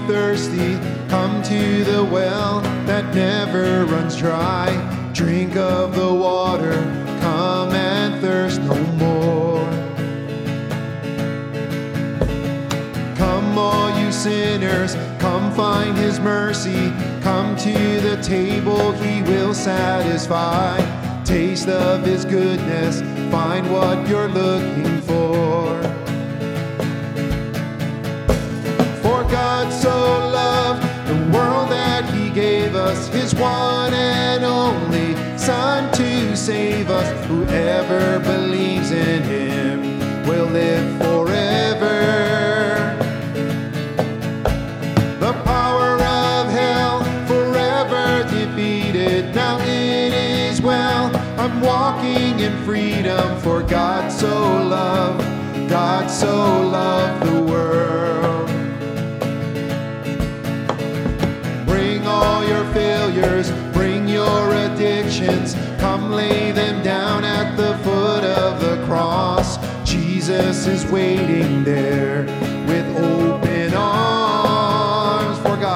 thirsty, come to the well that never runs dry. Drink of the water, come and thirst no more. Come all you sinners, come find his mercy. Come to the table, he will satisfy. Taste of his goodness, find what you're looking for. For God so loved the world that he gave us his one and only Son to save us. Whoever believes in him will live forever. The power of hell forever defeated. Now it is well, I'm walking in freedom. For God so loved the world. Bring all your failures, bring your addictions, come lay them down at the foot of the cross. Jesus is waiting there with open arms.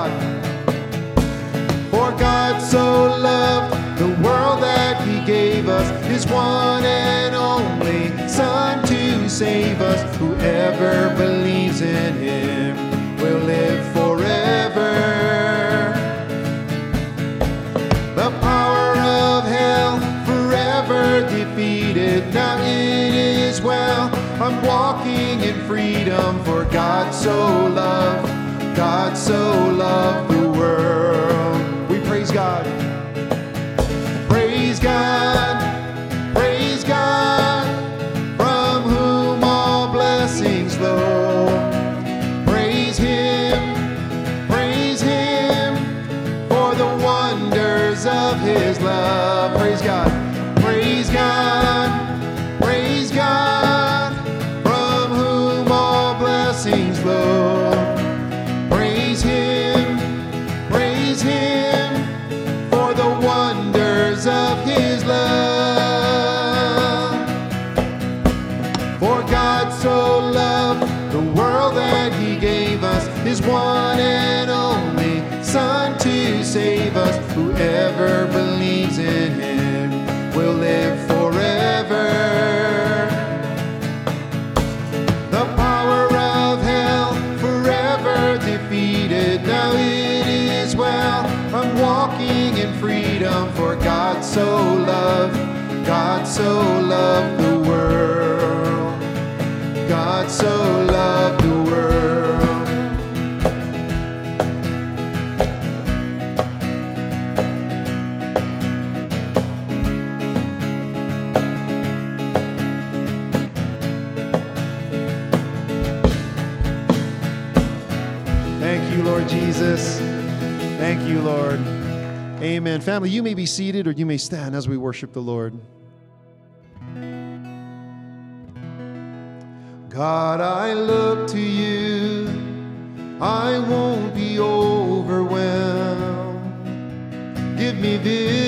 For God so loved the world that he gave us his one and only Son to save us. Whoever believes in him will live forever. The power of hell forever defeated. Now it is well, I'm walking in freedom. For God so loved the world. We praise God. Praise God, praise God, from whom all blessings flow. Praise him, for the wonders of his love. Praise God, praise God, praise God, from whom all blessings flow. Praise him, for the wonders of his love. For God so loved the world that he gave us his one and only Son to save us. Whoever believes in him will live forever. The power of hell forever defeated. Now it is well, I'm walking in freedom. For God so loved the world. God so loved the world. Thank you, Lord Jesus. Thank you, Lord. Amen. Family, you may be seated or you may stand as we worship the Lord. God, I look to you. I won't be overwhelmed. Give me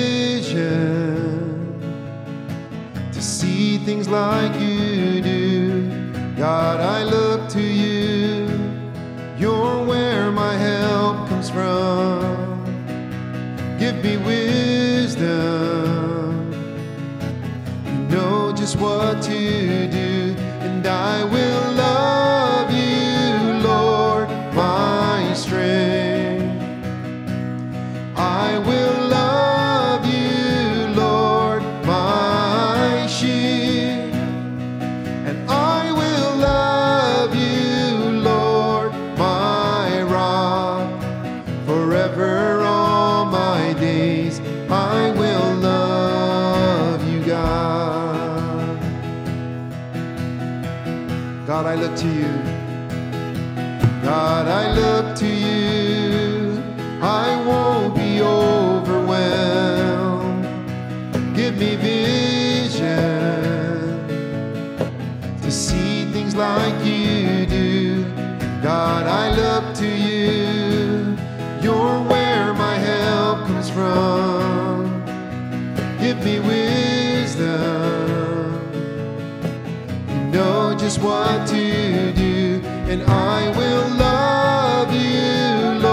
vision to see things like you do. God, I look to you. You're where my help comes from. Give me wisdom. You know just what to do. And I will love you, Lord, my strength. I will love you, Lord, my shield. And I will love you, Lord, my rock. Forever all my days I will love you, God. God, I look to you. God, I look to you. I won't be overwhelmed. Give me vision to see things like you do. God, I look to you. You're where my help comes from. Give me wisdom. You know just what to do. And I will love you,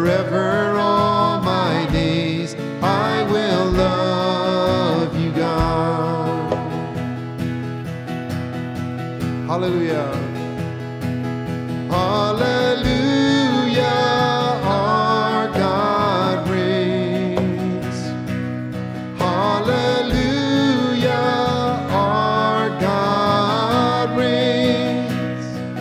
forever all my days I will love you, God. Hallelujah. Hallelujah, our God reigns. Hallelujah, our God reigns.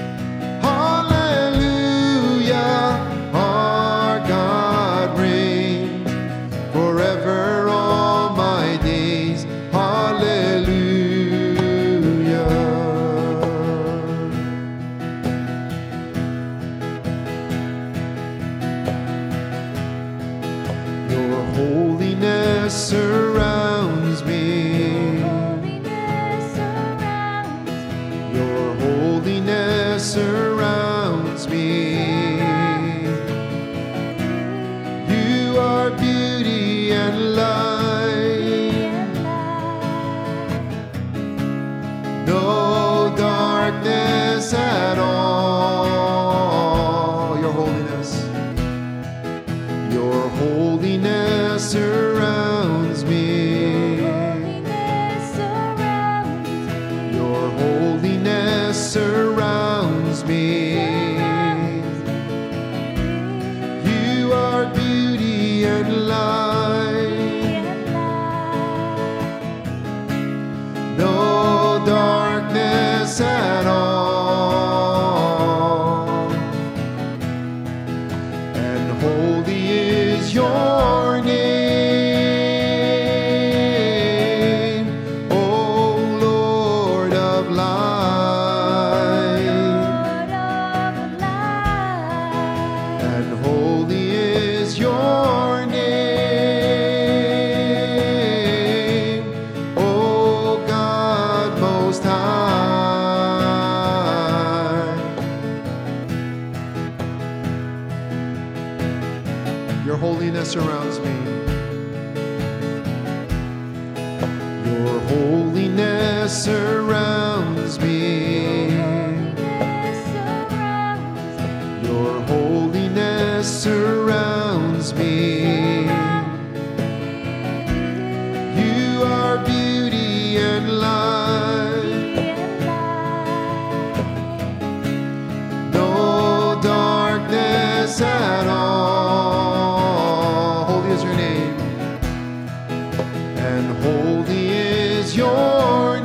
Hallelujah, our God reigns. Forever all my days. Hallelujah. Your holiness surrounds me. Your holiness surrounds me. You are beauty and light. No darkness at all. Your holiness. Your holiness surrounds me. Your holiness surrounds me. You are beauty and light. No darkness at all. And holy is your name, O Lord of light. And holy is your name, O God most high. Your holiness surrounds me. Your holiness surrounds me. Your holiness surrounds me. You are beauty and light. No darkness at all. Holy is your name. And holy is your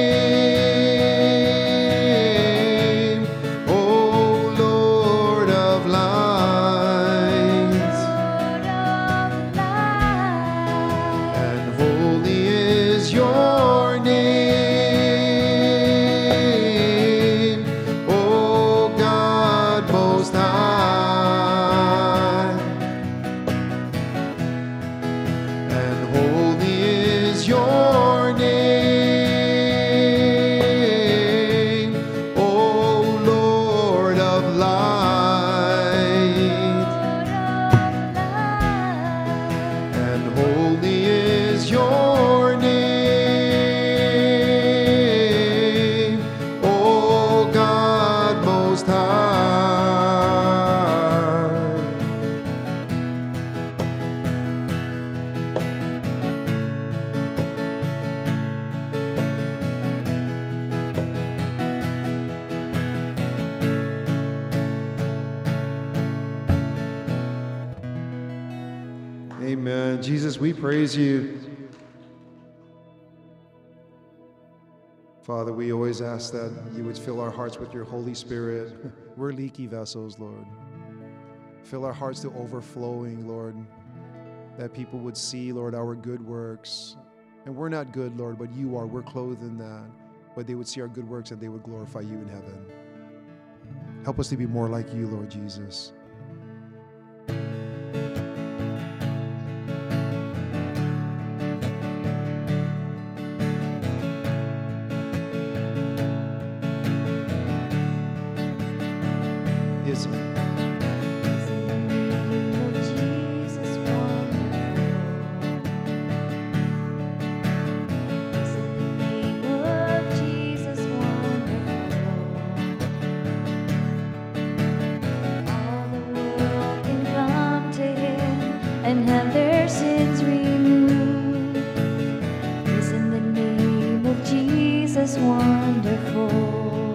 name, O Lord of light. And holy is your name, O God most high. And holy is your name, O Lord of light. And holy is your name, O God most high. Amen. Jesus, we praise you. Father, we always ask that you would fill our hearts with your Holy Spirit. We're leaky vessels, Lord. Fill our hearts to overflowing, Lord, that people would see, Lord, our good works. And we're not good, Lord, but you are. We're clothed in that. But they would see our good works and they would glorify you in heaven. Help us to be more like you, Lord Jesus. Is All and have their sins removed. Isn't the name of Jesus wonderful?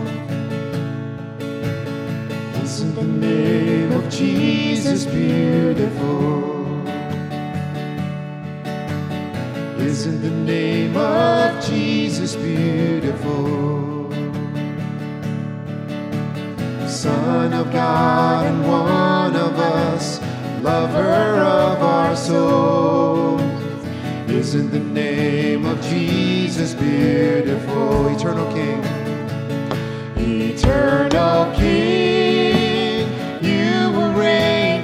Isn't the name of Jesus beautiful? Isn't the name of Jesus beautiful? Son of God and one of us, lover of our souls. Isn't the name of Jesus beautiful? Eternal King, eternal King, you will reign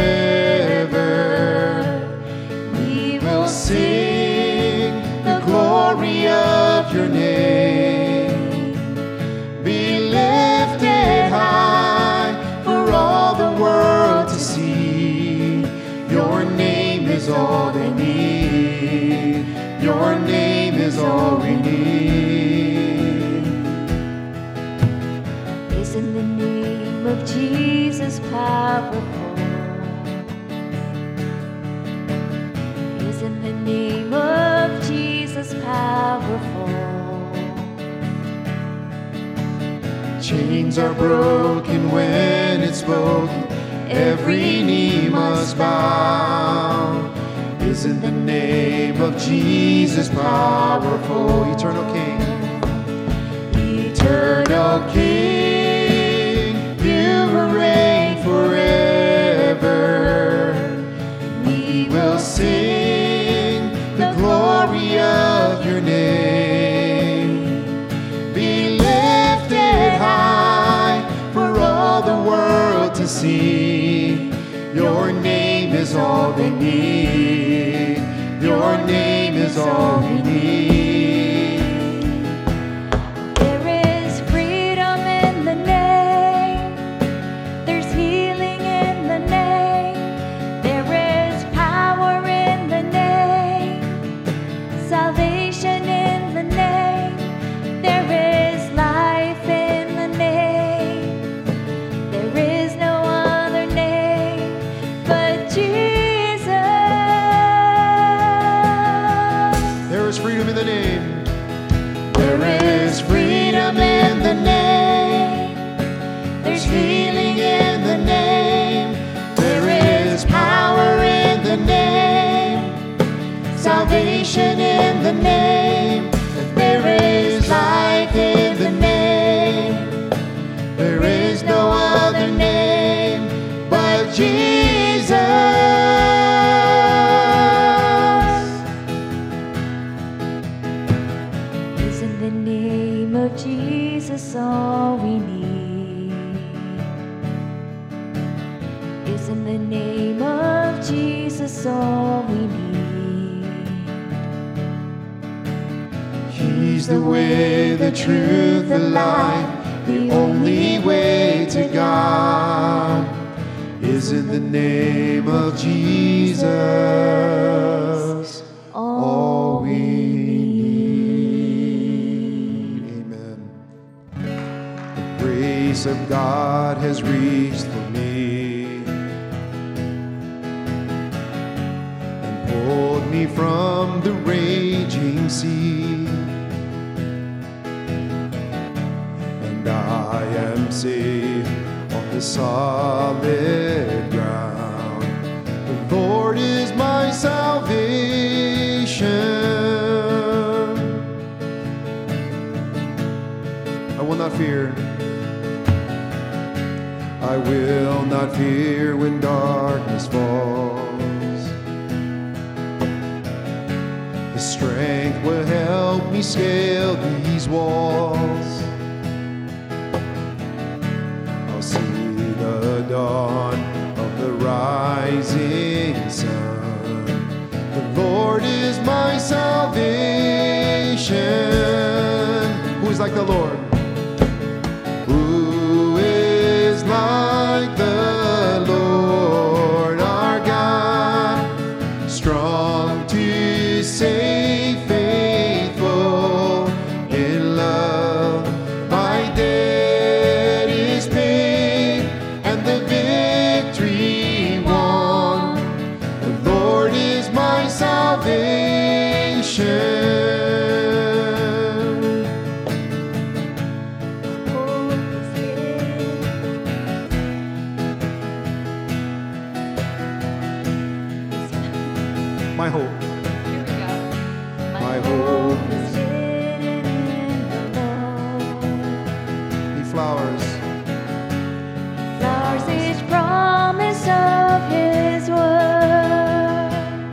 forever. We will sing the glory of your name. Be lifted high for all the world to see. Your name is all they need. Your name is all we need. Isn't the name of Jesus powerful? Isn't the name of Jesus powerful? Chains are broken when it's spoken. Every knee must bow. Isn't the name of Jesus powerful? Eternal King, eternal King, you will reign forever. We will sing the glory of your name. Be lifted high for all the world to see. Your name is all they need. Your name is all we need. There is freedom in the name. There's healing in the name. There is power in the name. Salvation in the name. There is life in the name. There is no other name but Jesus. There is freedom in the name. There is freedom in the name. There's healing in the name. There is power in the name. Salvation in the name. There is life in the name. There is no other name but Jesus. Isn't the name of Jesus all we need? Isn't the name of Jesus all we need? He's the way, the truth, the life, the only way to God. Isn't the name of Jesus all we need? Amen. The grace of God has reached for me and pulled me from the raging sea. And I am safe on the solid ground. The Lord is my salvation. I will not fear. I will not fear when darkness falls. His strength will help me scale these walls. I'll see the dawn of the rising sun. The Lord is my salvation. Who is like the Lord? Who is like the Lord our God? Strong to save, faithful in love. My debt is paid and the victory won. My hope. Here we go. My hope is hidden in the Lord. He flowers. Flowers each promise of His word.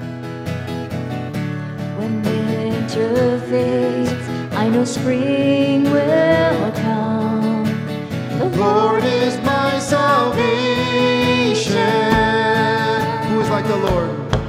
When winter fades, I know spring will come. The Lord is my salvation. Who is like the Lord?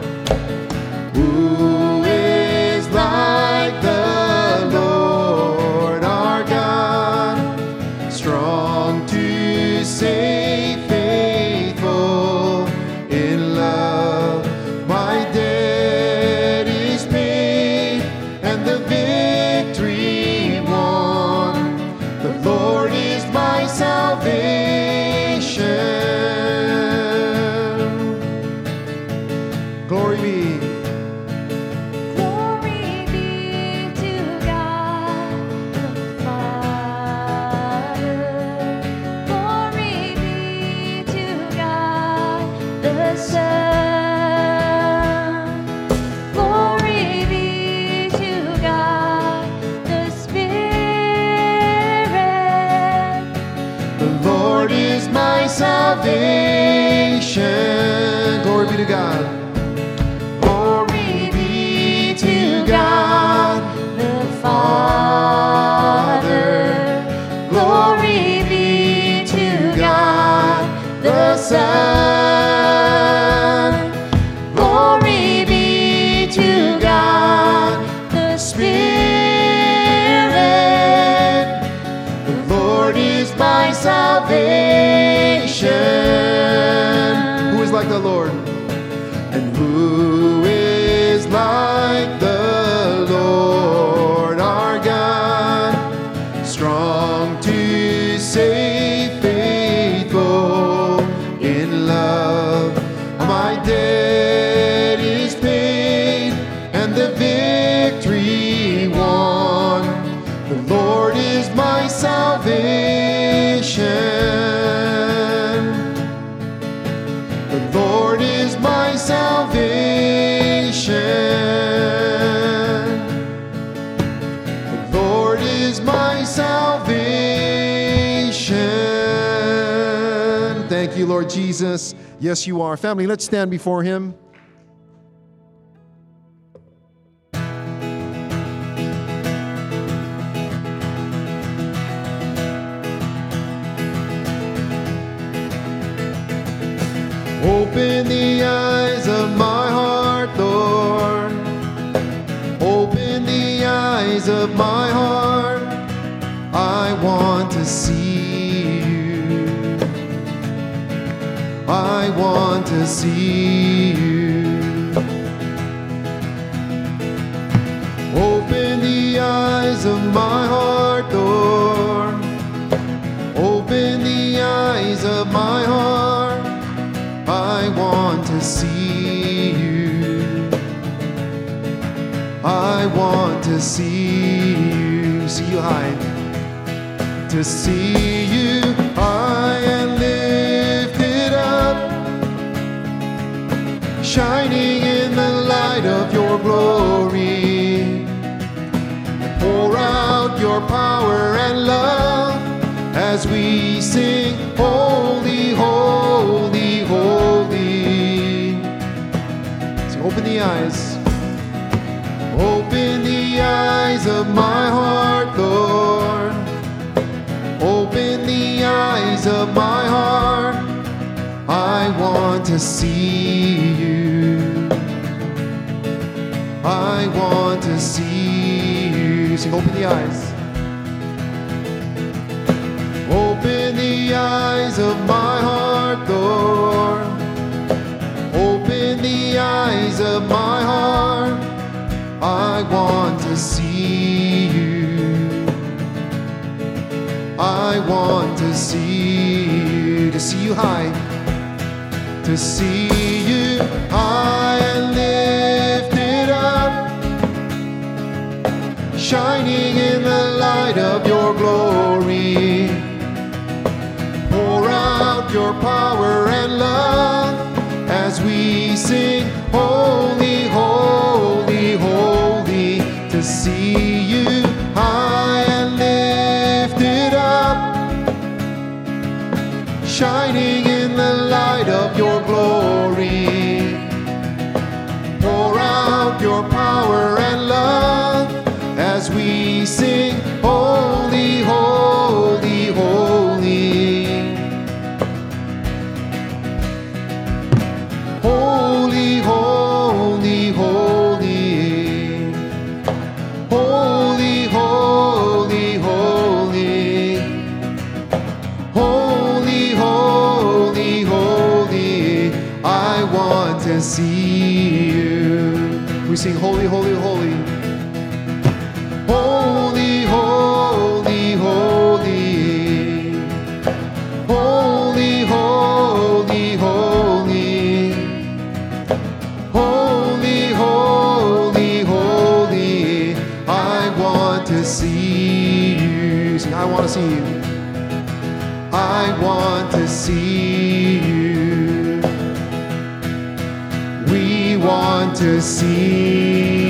Who is like the Lord our God? Strong to save, faithful in love. My debt is paid and the victory won. The Lord is my salvation. Glory be. Glory be to God the Father. Glory be to God the Son. Glory be to God the Spirit. The Lord is my salvation. Glory be to God. Glory be to God the Father. Glory be to God the Son. Glory be to God the Spirit. The Lord is my salvation. Who is like the Lord? And who is like the Lord our God? Strong to save, faithful in love. My debt is paid and the victory won. The Lord is my salvation. The Lord is my salvation. The Lord is my salvation. Thank you, Lord Jesus. Yes, you are. Family, let's stand before Him. Open the eyes of my heart, Lord. Open the eyes of my heart. I want to see you. I want to see you. Open the eyes of my heart, Lord. Open the eyes of my heart. I want to see you. I want to see you. See you high. To see you high and lifted up, shining in the light of your glory. Pour out your power and love as we sing, holy, holy, holy. So open the eyes. Open the eyes of my heart, Lord. Open the eyes of my heart. I want to see you. I want to see you. Sing, open the eyes. Open the eyes of my heart, Lord. Open the eyes of my heart. I want to see you. I want to see you high. To see you high and lifted up, shining in the light of your glory. Pour out your power and love as we sing, holy, holy. to see you. We sing holy, holy, holy. Holy, holy, holy. Holy, holy, holy. Holy, holy, holy. I want to see you. Sing, I want to see you. I want to see you. We want to see